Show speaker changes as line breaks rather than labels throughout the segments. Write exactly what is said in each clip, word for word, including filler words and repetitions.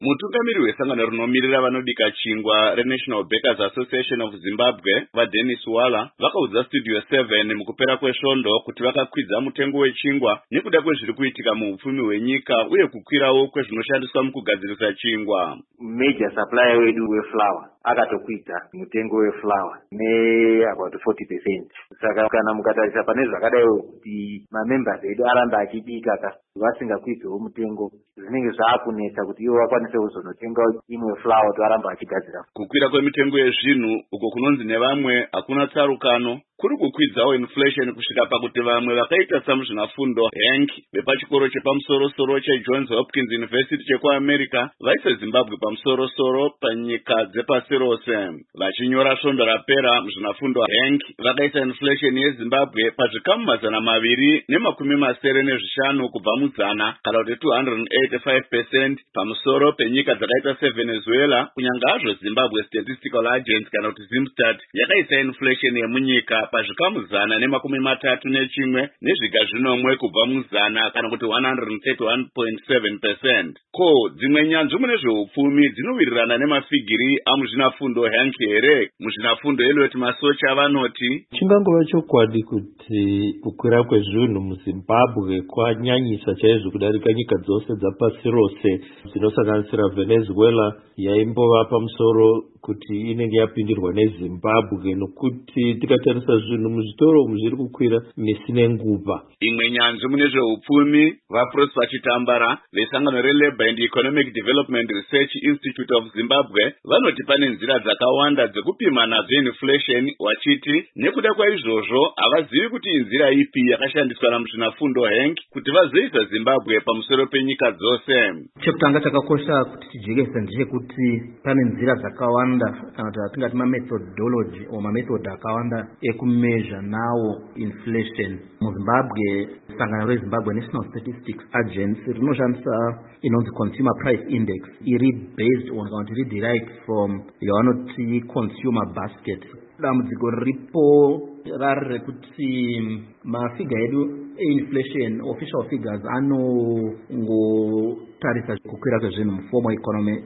Mutungamiri wesangano rinomirira vanodika chingwa reNational Bakers Association of Zimbabwe vaDennis Wala vakaudza Studio seven mukupera kwesvondo kuti vakakwidza mutengo wechingwa nekuda kwezviri kuitika muupfumi hwenyika uye kukwirawo kwezvinoshandiswa mukugadzirisa chingwa.
Major supplier wedu weflour akatokwidza mutengo weflour ne about forty percent. Saka kana mukatarisa pane zvakadai kuti mamembers edu aramba achidika ka vasingakwidzewo mutengo zvinenge zvaakunetsa kuti ivo vakwanise kuzonotenga imwe flour toaramba achigadzira.
Kukwira kwemitengo yezvinhu uko kunonzi nevamwe hakuna tsarukano kuri kukwidzawo inflation kusvika pakuti vamwe vakaita samuzvinafundo Hank vepachikoro chepamusoro-soro cheJohns Hopkins University chekuAmerica vaisa Zimbabwe pamusoro-soro panyika dzepasi rose. Vachinyora svondo rapera muzvinafundo Hank vakaisa inflation yeZimbabwe pazvikamu mazana maviri nemakumi masere nezvishanu kubva muzana kana kuti two hundred eighty-five percent pamusoro penyika dzakaita seVenezuela, kunyanga hazvo Zimbabwe Statistical Agency kana kuti Zimstat yakaisa inflation yemunyika pazvikamu zana nemakumi matatu nechimwe nezviga zvinomwe kubva muzana kana kuti one hundred thirty-one point seven percent. Ko dzimwe nyanzvi mune zveupfumi dzinowirirana nemafigiri amuzvinafundo Hank here? Muzvinafundo Elliot Masocha vanoti
chingangova chokwadi kuti kukwira kwezvinhu muZimbabwe kwanyanyisa chaizvo kudarika nyika dzose dzapasi rose dzinosanganisira Venezuela yaimbova pamusoro kuti inenge yapindirwa neZimbabwe nokuti tikatarisa zvinhu muzvitoro umu zviri kukwira misi nenguva.
Imwe nyanzvi mune zveupfumi vaProsper Chitambara vesangano reLabour and Economic Development Research Institute of Zimbabwe vanoti pane nzira dzakawanda dzekupima nadzo inflation, wachiti nekuda kwaizvozvo havazivi kuti inzira ipi yakashandiswa namuzvinafundo Hank kuti vazoisa Zimbabwe pamusoro penyika dzose.
Chekutanga chakakosha kuti tijekesa ndechekuti pane nzira dzakawanda kana kuti atingati mamethodology or mamethod akawanda ekumezha nawo inflation. MuZimbabwe sangano reZimbabwe National Statistics Agency rinoshandisa inonzi Consumer Price Index iri based on kana kuti iri derived from yavanoti consumer basket. Dambudziko riripo rari rekuti mafiga edu e-inflation official figures anongotarisa kukwira kwezvinhu muformal economy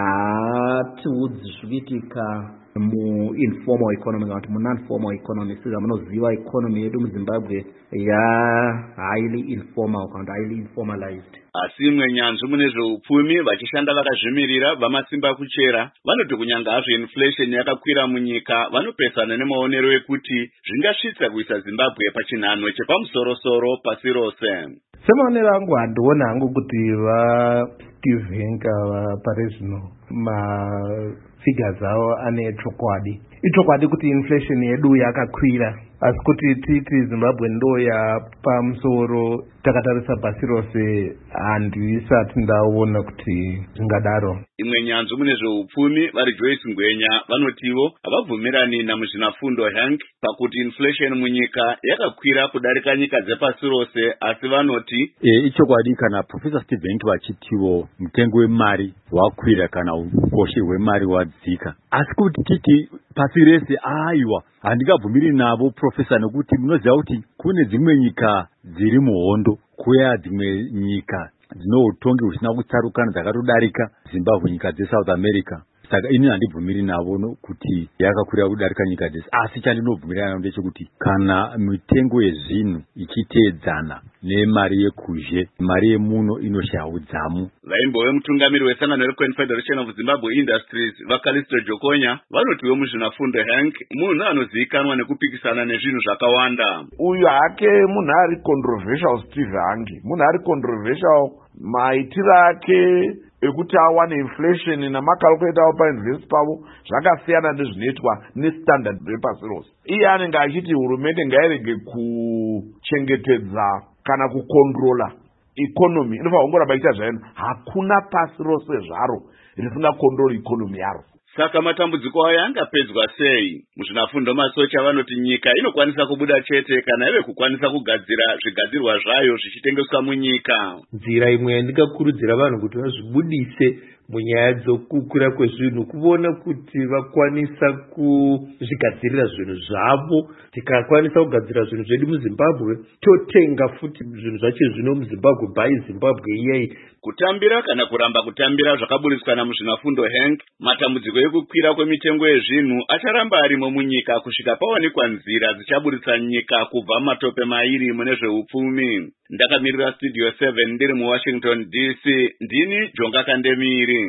hatiudzi zviitika mu-informal economy kana kuti mu-non-formal economy. Saka munoziva economy yedu muZimbabwe ya-highly informal kana kuti highly informalized.
Asi imwe nyanzvi mune zveupfumi vachishanda vakazvimirira vamasimba kuchera vanoti kunyanga hazvo inflation yakakwira munyika vanopesana nemaonero ekuti zvingasvitsa kuisa Zimbabwe pachinhanho chepamusoro-soro pasi rose.
Semaonero angu handiona hangu kuti vaSteve Henka pari zvino mafigures avo ane chokwadi. Ichokwadi kuti inflation yedu yakakwira, asi kuti titi Zimbabwe ndo yapamusoro takatarisa pasi rose handisati ndaona kuti zvingadaro.
Imwe nyanzvi mune zveupfumi vari Joyce Ngwenya vanotivo havabvumirani namuzvinafundo Hank pakuti inflation munyika yakakwira kudarika nyika dzepasi rose, asi vanoti
e, ichokwadi kana Professor Steve Henk vachitivo mutengo wemari wakwira kana ukoshe hwemari wadzika, asi kuti titi pasi rese aiwa handingabvumiri navo Professor, nekuti munoziva kuti kune dzimwe nyika dziri muhondo kuya dzimwe nyika dzino utongi husina kutsarukana dzakatodarika Zimbabwe, nyika dzeSouth America. Saka ini handibvumiri navo kuti yakakwira kudarika nyika dzese, asi chandinobvumirana navo ndechekuti kana mitengo yezvinhu ichiteedzana nemari yekuzhe, mari yemuno inoshayudzamu.
Vaimbove mutungamiri wesangano reConfederation of Zimbabwe Industries vaCallisto Jokonya vanotiwo muzvinafundo Hank munhu anozivikanwa nekupikisana nezvinhu zvakawanda.
Uyu hake munhu ari controversial Steve Hank, munhu ari controversial maitiro ake ekuti awane inflation namakalkuleta awo painvest pavo zvakasiyana nezvinoitwa nestandard repasi rose. Iye anenge achiti hurumende ngairege kuchengetedza kana kukontrola economy, inofanira kungoramba ichiita zvaino. Hakuna pasi rose zvaro risina kontrola economy yaro.
Saka matambudziko aya angapedzwa sei? Muzvinafundo Masocha vanoti nyika inokwanisa kubuda chete kana ive kukwanisa kugadzira zvigadzirwa zvayo zvichitengeswa munyika.
Nzira imwe ndingakurudzira vanhu kuti vazvibudise
munyaya dzokukura kwezvinhu, kuona kuti vakwanisa kuzvigadzirira zvinhu zvavo. Tikakwanisa kugadzira zvinhu zvedu muZimbabwe, totenga futi zvinhu zvacho zvino muZimbabwe, bai Zimbabwe iyei.
Kutambira kana kuramba kutambira zvakaburisana muzvinafundo Hank, matambudziko ekukwira kwemitengo yezvinhu acharamba arimo munyika kusvika pawanikwa nzira dzichaburitsa nyika kubva matope mairi mune zveupfumi. Ndakamirira Studio seven ndiri muWashington D C, ndini Jonga Kandemiri.